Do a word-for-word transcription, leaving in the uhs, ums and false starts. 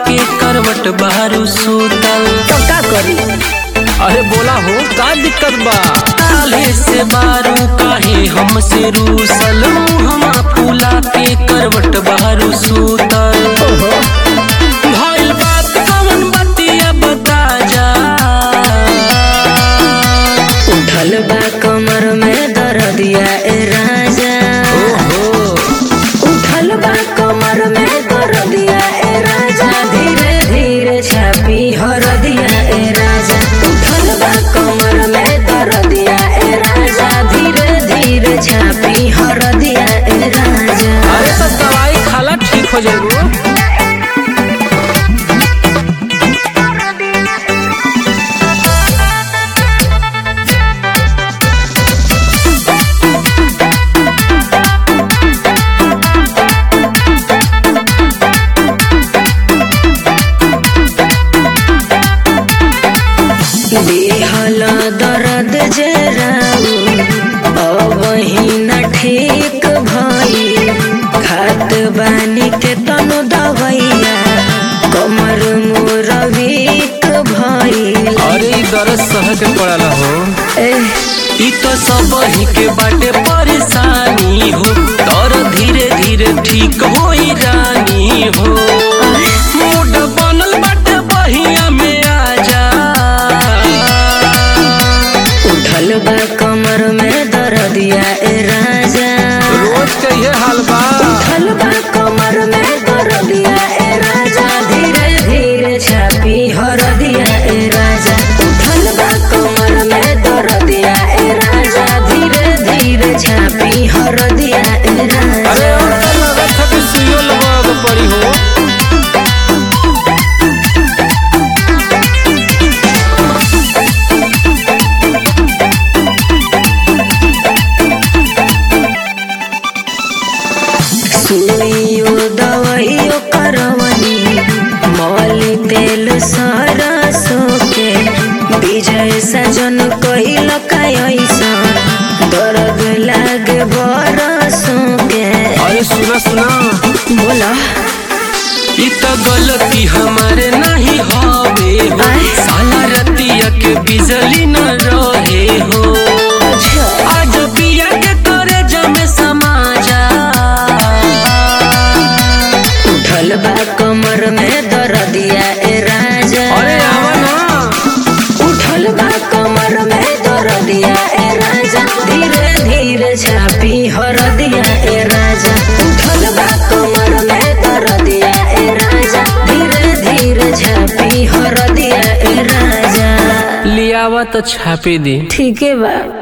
के करवट बारू सूतल तो का करी? अरे बोला हो का दिक्कत बा? काले से बारू काहे हमसे रूसल मुहमा फूला के करवट बारू सूतल भइल बात कवन बतिया बता जा। उठल बा कमर में दर्दिया ए राजा, उठल बा कमर में दर्दिया ए राजा, धीरे धीरे छापी हरदिया ए राजा। उठल बा कमर में दर्दिया ए राजा, धीरे धीरे छापी हरदिया ए राजा। अरे तो दवाई खाला ठीक हो जाएगो। देहल दर्द जराऊ अब ही न ठीक भई, खात बानी के तनु दवैया कमर मोर वीक भई। अरे ई दर्द सह के पड़ला हो, एह ई तो सब ही के बाटे परेशानी हो, तर धीरे धीरे ठीक होई रानी हो। मूड बनल बाटे बहिया में आजा। उठल बा कमर में दर्दिया ए राजा, रोज के ये हाल बा। उठल बा कमर में दर्दिया ए राजा, धीरे धीरे छापी हरदिया ए राजा। उठल बा कमर में दर्दिया ए राजा, धीरे धीरे छापी हरदिया ए अरे राजा। और तो लगत है कि सुइयो लगावे पड़ी हो। सुइयो दवाइयो करवनी, मौली तेल सरसो के, विजय सजन कइल कैसा दर्द लागे बरसों के। अरे सुना सुना, बोला ई तो गलती हमारे नहीं हवे हो, साला रतिया के बिजली न रहे हो। अच्छा आज पिया के तोरे जमे समाजा। उठल बा कमर में दर्दिया ए राजा, अरे आवा ना। उठल बा कमर में दर्दिया ए राजा, धीरे धीरे छापी हरदिया ए राजा। उठल बा कमर में दर्दिया ए राजा, धीरे धीरे छापी हरदिया ए राजा। लियावा तो छापी दी। ठीक है बा।